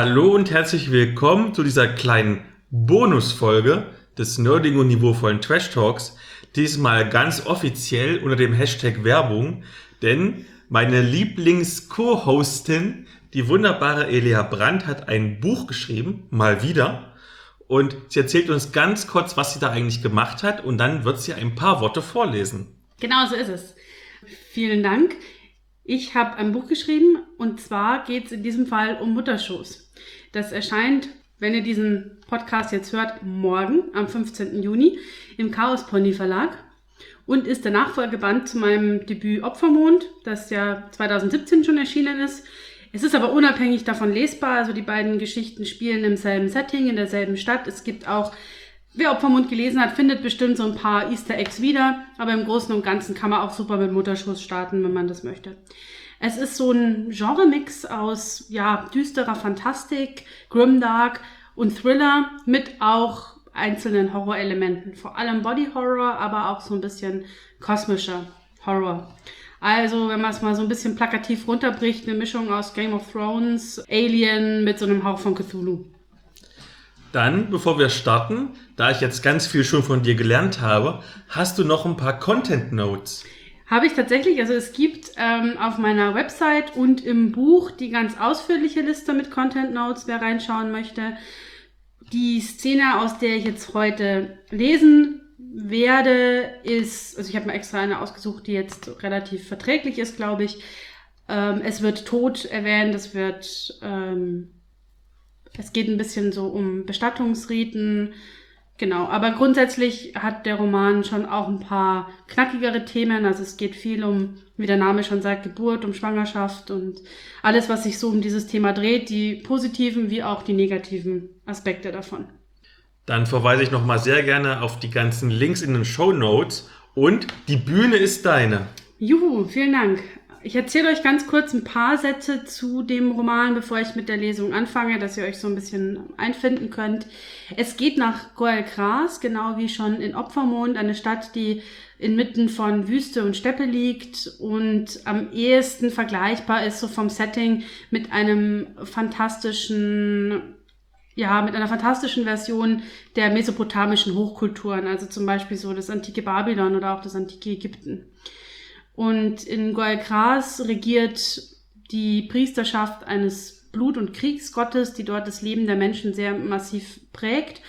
Hallo und herzlich willkommen zu dieser kleinen Bonusfolge des nerdigen und niveauvollen Trash Talks. Diesmal ganz offiziell unter dem Hashtag Werbung, denn meine Lieblings-Co-Hostin, die wunderbare Elia Brandt, hat ein Buch geschrieben, mal wieder. Und sie erzählt uns ganz kurz, was sie da eigentlich gemacht hat, und dann wird sie ein paar Worte vorlesen. Genau so ist es. Vielen Dank. Ich habe ein Buch geschrieben und zwar geht es in diesem Fall um Mutterschoß. Das erscheint, wenn ihr diesen Podcast jetzt hört, morgen am 15. Juni im Chaos Pony Verlag und ist der Nachfolgeband zu meinem Debüt Opfermond, das ja 2017 schon erschienen ist. Es ist aber unabhängig davon lesbar, also die beiden Geschichten spielen im selben Setting, in derselben Stadt. Es gibt auch, wer Opfermond gelesen hat, findet bestimmt so ein paar Easter Eggs wieder, aber im Großen und Ganzen kann man auch super mit Mutterschoß starten, wenn man das möchte. Es ist so ein Genre-Mix aus düsterer Fantastik, Grimdark und Thriller mit auch einzelnen Horrorelementen. Vor allem Body Horror, aber auch so ein bisschen kosmischer Horror. Also, wenn man es mal so ein bisschen plakativ runterbricht, eine Mischung aus Game of Thrones, Alien mit so einem Hauch von Cthulhu. Dann, bevor wir starten, da ich jetzt ganz viel schon von dir gelernt habe, hast du noch ein paar Content Notes? Habe ich tatsächlich. Also es gibt auf meiner Website und im Buch die ganz ausführliche Liste mit Content Notes, wer reinschauen möchte. Die Szene, aus der ich jetzt heute lesen werde, ist, also ich habe mir extra eine ausgesucht, die jetzt relativ verträglich ist, glaube ich. Es wird Tod erwähnt, es geht ein bisschen so um Bestattungsriten. Genau, aber grundsätzlich hat der Roman schon auch ein paar knackigere Themen. Also es geht viel um, wie der Name schon sagt, Geburt, um Schwangerschaft und alles, was sich so um dieses Thema dreht, die positiven wie auch die negativen Aspekte davon. Dann verweise ich nochmal sehr gerne auf die ganzen Links in den Shownotes und die Bühne ist deine. Juhu, vielen Dank. Ich erzähle euch ganz kurz ein paar Sätze zu dem Roman, bevor ich mit der Lesung anfange, dass ihr euch so ein bisschen einfinden könnt. Es geht nach Goel-Gras, genau wie schon in Opfermond, eine Stadt, die inmitten von Wüste und Steppe liegt und am ehesten vergleichbar ist so vom Setting mit einer fantastischen Version der mesopotamischen Hochkulturen, also zum Beispiel so das antike Babylon oder auch das antike Ägypten. Und in Goel-Gras regiert die Priesterschaft eines Blut- und Kriegsgottes, die dort das Leben der Menschen sehr massiv prägt.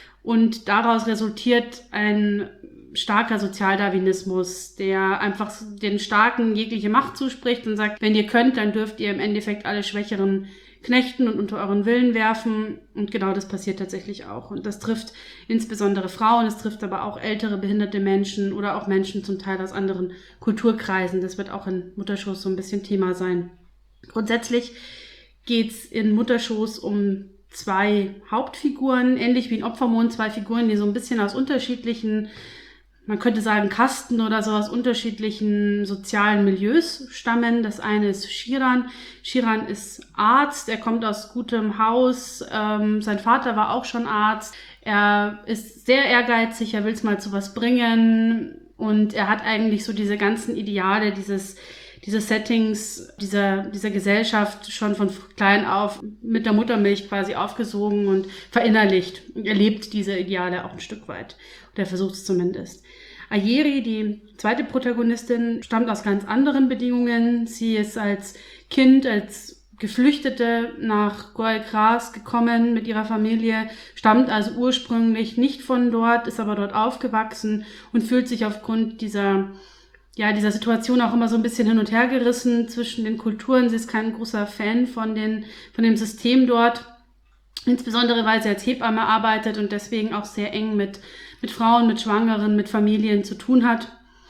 Und daraus resultiert ein starker Sozialdarwinismus, der einfach den Starken jegliche Macht zuspricht und sagt, wenn ihr könnt, dann dürft ihr im Endeffekt alle Schwächeren knechten und unter euren Willen werfen. Und genau das passiert tatsächlich auch. Und das trifft insbesondere Frauen, es trifft aber auch ältere, behinderte Menschen oder auch Menschen zum Teil aus anderen Kulturkreisen. Das wird auch in Mutterschoß so ein bisschen Thema sein. Grundsätzlich geht's in Mutterschoß um zwei Hauptfiguren, ähnlich wie in Opfermond, zwei Figuren, die so ein bisschen aus unterschiedlichen, man könnte sagen Kasten oder so, aus unterschiedlichen sozialen Milieus stammen. Das eine ist Shiran. Shiran ist Arzt, er kommt aus gutem Haus, sein Vater war auch schon Arzt. Er ist sehr ehrgeizig, er will es mal zu was bringen und er hat eigentlich so diese ganzen Ideale, diese Settings, dieser Gesellschaft schon von klein auf mit der Muttermilch quasi aufgesogen und verinnerlicht. Er lebt diese Ideale auch ein Stück weit. Und er versucht es zumindest. Ayeri, die zweite Protagonistin, stammt aus ganz anderen Bedingungen. Sie ist als Kind, als Geflüchtete nach Goel-Gras gekommen mit ihrer Familie, stammt also ursprünglich nicht von dort, ist aber dort aufgewachsen und fühlt sich aufgrund dieser Situation auch immer so ein bisschen hin und her gerissen zwischen den Kulturen. Sie ist kein großer Fan von dem System dort, insbesondere weil sie als Hebamme arbeitet und deswegen auch sehr eng mit Frauen, mit Schwangeren, mit Familien zu tun hat.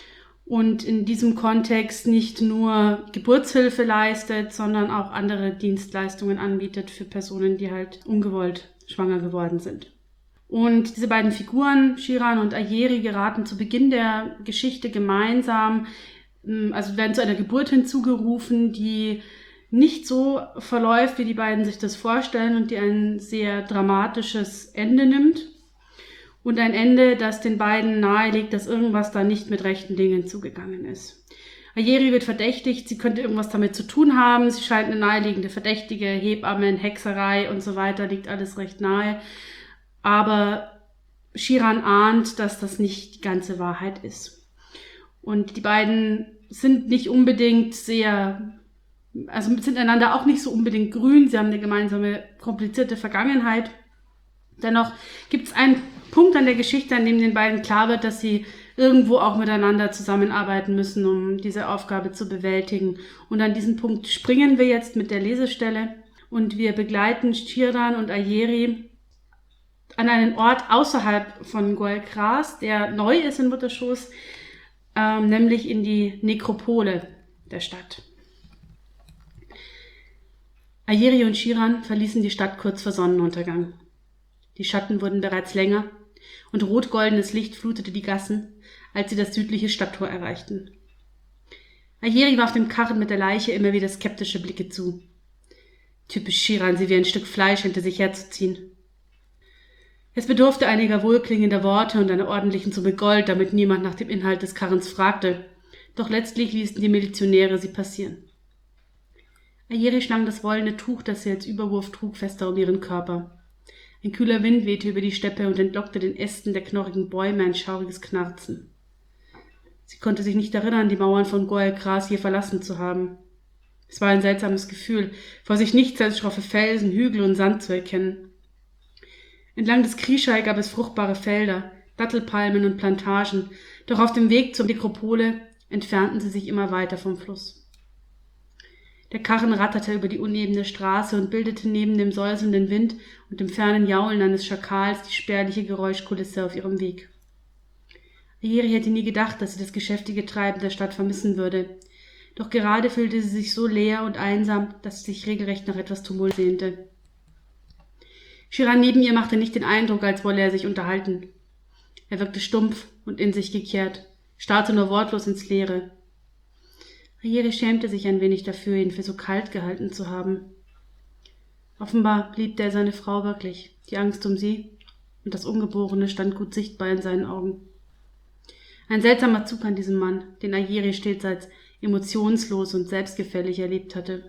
Und in diesem Kontext nicht nur Geburtshilfe leistet, sondern auch andere Dienstleistungen anbietet für Personen, die halt ungewollt schwanger geworden sind. Und diese beiden Figuren, Shiran und Ayeri, geraten zu Beginn der Geschichte gemeinsam, also werden zu einer Geburt hinzugerufen, die nicht so verläuft, wie die beiden sich das vorstellen und die ein sehr dramatisches Ende nimmt. Und ein Ende, das den beiden nahelegt, dass irgendwas da nicht mit rechten Dingen zugegangen ist. Ayeri wird verdächtigt, sie könnte irgendwas damit zu tun haben. Sie scheint eine naheliegende Verdächtige, Hebammen, Hexerei und so weiter, liegt alles recht nahe. Aber Shiran ahnt, dass das nicht die ganze Wahrheit ist. Und die beiden sind nicht unbedingt sind einander auch nicht so unbedingt grün. Sie haben eine gemeinsame, komplizierte Vergangenheit. Dennoch gibt es einen Punkt an der Geschichte, an dem den beiden klar wird, dass sie irgendwo auch miteinander zusammenarbeiten müssen, um diese Aufgabe zu bewältigen. Und an diesen Punkt springen wir jetzt mit der Lesestelle und wir begleiten Shiran und Ayeri an einen Ort außerhalb von Goel-Kras, der neu ist in Mutterschoß, nämlich in die Nekropole der Stadt. Ayeri und Shiran verließen die Stadt kurz vor Sonnenuntergang. Die Schatten wurden bereits länger und rot-goldenes Licht flutete die Gassen, als sie das südliche Stadttor erreichten. Ayeri warf dem Karren mit der Leiche immer wieder skeptische Blicke zu. Typisch Shiran, sie wie ein Stück Fleisch hinter sich herzuziehen. Es bedurfte einiger wohlklingender Worte und einer ordentlichen Summe Gold, damit niemand nach dem Inhalt des Karrens fragte, doch letztlich ließen die Milizionäre sie passieren. Ayeri schlang das wollene Tuch, das sie als Überwurf trug, fester um ihren Körper. Ein kühler Wind wehte über die Steppe und entlockte den Ästen der knorrigen Bäume ein schauriges Knarzen. Sie konnte sich nicht erinnern, die Mauern von Goel-Kras je verlassen zu haben. Es war ein seltsames Gefühl, vor sich nichts als schroffe Felsen, Hügel und Sand zu erkennen. Entlang des Krischai gab es fruchtbare Felder, Dattelpalmen und Plantagen, doch auf dem Weg zur Nekropole entfernten sie sich immer weiter vom Fluss. Der Karren ratterte über die unebene Straße und bildete neben dem säuselnden Wind und dem fernen Jaulen eines Schakals die spärliche Geräuschkulisse auf ihrem Weg. Ayeri hätte nie gedacht, dass sie das geschäftige Treiben der Stadt vermissen würde. Doch gerade fühlte sie sich so leer und einsam, dass sie sich regelrecht nach etwas Tumult sehnte. Shiran neben ihr machte nicht den Eindruck, als wolle er sich unterhalten. Er wirkte stumpf und in sich gekehrt, starrte nur wortlos ins Leere. Ayeri schämte sich ein wenig dafür, ihn für so kalt gehalten zu haben. Offenbar liebte er seine Frau wirklich. Die Angst um sie und das Ungeborene stand gut sichtbar in seinen Augen. Ein seltsamer Zug an diesem Mann, den Ayeri stets als emotionslos und selbstgefällig erlebt hatte.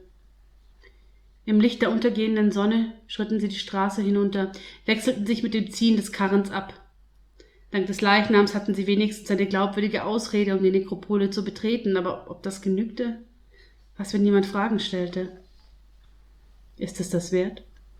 Im Licht der untergehenden Sonne schritten sie die Straße hinunter, wechselten sich mit dem Ziehen des Karrens ab. Dank des Leichnams hatten sie wenigstens eine glaubwürdige Ausrede, um die Nekropole zu betreten, aber ob das genügte? Was, wenn jemand Fragen stellte? Ist es das wert?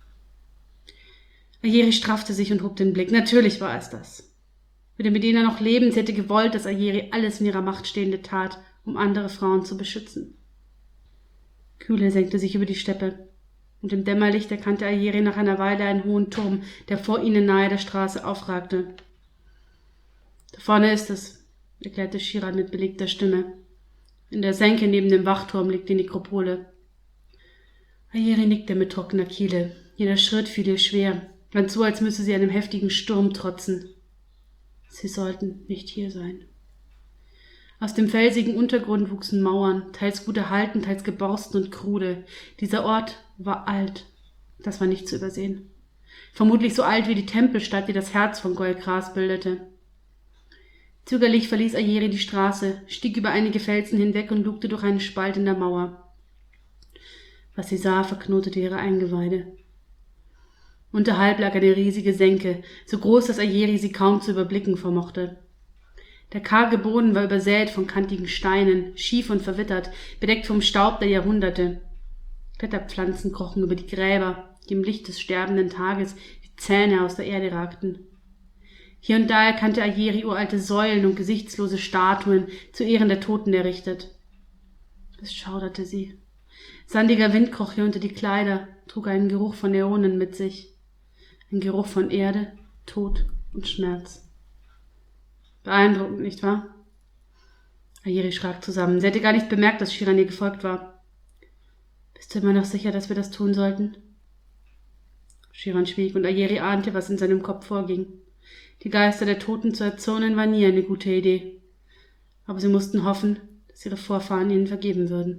Ayeri straffte sich und hob den Blick. Natürlich war es das. Würde Medena noch leben, sie hätte gewollt, dass Ayeri alles in ihrer Macht Stehende tat, um andere Frauen zu beschützen. Kühle senkte sich über die Steppe, und im Dämmerlicht erkannte Ayeri nach einer Weile einen hohen Turm, der vor ihnen nahe der Straße aufragte. »Da vorne ist es«, erklärte Shiran mit belegter Stimme. »In der Senke neben dem Wachturm liegt die Nekropole.« Ayeri nickte mit trockener Kehle. Jeder Schritt fiel ihr schwer, ganz so, als müsse sie einem heftigen Sturm trotzen. Sie sollten nicht hier sein. Aus dem felsigen Untergrund wuchsen Mauern, teils gut erhalten, teils geborsten und krude. Dieser Ort war alt. Das war nicht zu übersehen. Vermutlich so alt wie die Tempelstadt, die das Herz von Goel-Kras bildete. Zögerlich verließ Ayeri die Straße, stieg über einige Felsen hinweg und lugte durch einen Spalt in der Mauer. Was sie sah, verknotete ihre Eingeweide. Unterhalb lag eine riesige Senke, so groß, dass Ayeri sie kaum zu überblicken vermochte. Der karge Boden war übersät von kantigen Steinen, schief und verwittert, bedeckt vom Staub der Jahrhunderte. Kletterpflanzen krochen über die Gräber, die im Licht des sterbenden Tages wie Zähne aus der Erde ragten. Hier und da erkannte Ayeri uralte Säulen und gesichtslose Statuen zu Ehren der Toten errichtet. Es schauderte sie. Sandiger Wind kroch hier unter die Kleider, trug einen Geruch von Äonen mit sich. Ein Geruch von Erde, Tod und Schmerz. Beeindruckend, nicht wahr? Ayeri schrak zusammen. Sie hätte gar nicht bemerkt, dass Shiran ihr gefolgt war. Bist du immer noch sicher, dass wir das tun sollten? Shiran schwieg und Ayeri ahnte, was in seinem Kopf vorging. Die Geister der Toten zu erzürnen war nie eine gute Idee. Aber sie mussten hoffen, dass ihre Vorfahren ihnen vergeben würden.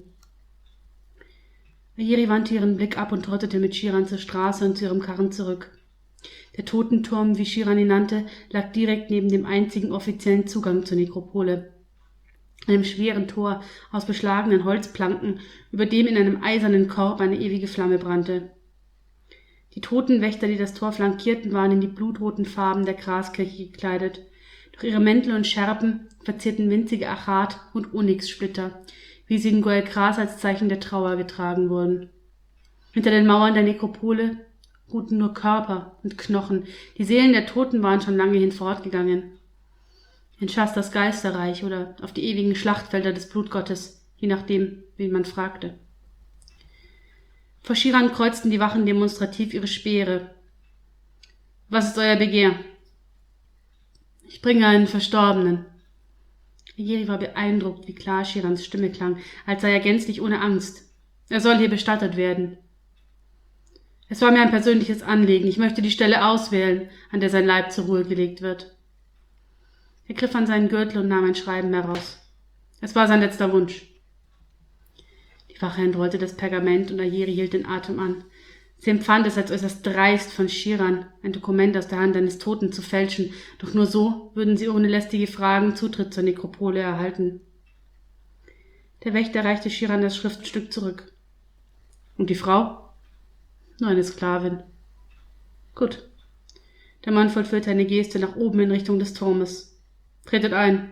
Ayeri wandte ihren Blick ab und trottete mit Shiran zur Straße und zu ihrem Karren zurück. Der Totenturm, wie Shiran ihn nannte, lag direkt neben dem einzigen offiziellen Zugang zur Nekropole. einem schweren Tor aus beschlagenen Holzplanken, über dem in einem eisernen Korb eine ewige Flamme brannte. Die Totenwächter, die das Tor flankierten, waren in die blutroten Farben der Graskirche gekleidet. Durch ihre Mäntel und Schärpen verzierten winzige Achat- und Onyxsplitter, wie sie in Goel-Gras als Zeichen der Trauer getragen wurden. Hinter den Mauern der Nekropole ruhten nur Körper und Knochen. Die Seelen der Toten waren schon lange hinfortgegangen. In Shastas Geisterreich oder auf die ewigen Schlachtfelder des Blutgottes, je nachdem, wen man fragte. Vor Shiran kreuzten die Wachen demonstrativ ihre Speere. »Was ist euer Begehr?« »Ich bringe einen Verstorbenen.« Ayeri war beeindruckt, wie klar Shirans Stimme klang, als sei er gänzlich ohne Angst. »Er soll hier bestattet werden.« »Es war mir ein persönliches Anliegen. Ich möchte die Stelle auswählen, an der sein Leib zur Ruhe gelegt wird.« Er griff an seinen Gürtel und nahm ein Schreiben heraus. Es war sein letzter Wunsch. Die Wache entrollte das Pergament und Ayeri hielt den Atem an. Sie empfand es als äußerst dreist von Shiran, ein Dokument aus der Hand eines Toten zu fälschen, doch nur so würden sie ohne lästige Fragen Zutritt zur Nekropole erhalten. Der Wächter reichte Shiran das Schriftstück zurück. »Und die Frau?« »Nur eine Sklavin.« »Gut.« Der Mann vollführte eine Geste nach oben in Richtung des Turmes. »Tretet ein!«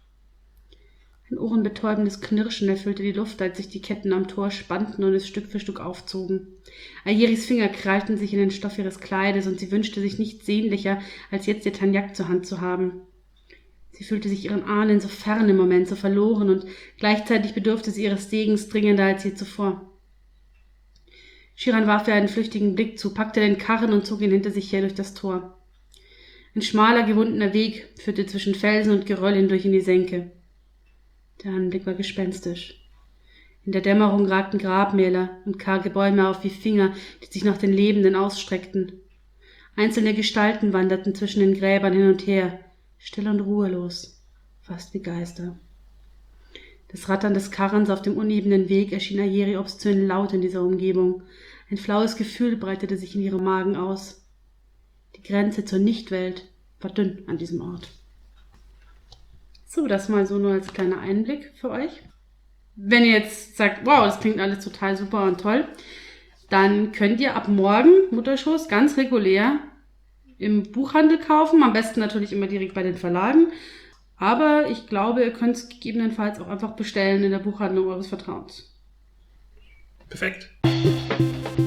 Ein ohrenbetäubendes Knirschen erfüllte die Luft, als sich die Ketten am Tor spannten und es Stück für Stück aufzogen. Ayeris Finger krallten sich in den Stoff ihres Kleides und sie wünschte sich nichts sehnlicher, als jetzt ihr Tanjak zur Hand zu haben. Sie fühlte sich ihren Ahnen so fern im Moment, so verloren, und gleichzeitig bedurfte sie ihres Segens dringender als je zuvor. Shiran warf ihr einen flüchtigen Blick zu, packte den Karren und zog ihn hinter sich her durch das Tor. Ein schmaler, gewundener Weg führte zwischen Felsen und Geröll hindurch in die Senke. Der Anblick war gespenstisch. In der Dämmerung ragten Grabmäler und karge Bäume auf wie Finger, die sich nach den Lebenden ausstreckten. Einzelne Gestalten wanderten zwischen den Gräbern hin und her, still und ruhelos, fast wie Geister. Das Rattern des Karrens auf dem unebenen Weg erschien Ayeri obszön laut in dieser Umgebung. Ein flaues Gefühl breitete sich in ihrem Magen aus. Die Grenze zur Nichtwelt war dünn an diesem Ort. So, das mal so nur als kleiner Einblick für euch. Wenn ihr jetzt sagt, wow, das klingt alles total super und toll, dann könnt ihr ab morgen Mutterschoß ganz regulär im Buchhandel kaufen. Am besten natürlich immer direkt bei den Verlagen. Aber ich glaube, ihr könnt es gegebenenfalls auch einfach bestellen in der Buchhandlung eures Vertrauens. Perfekt.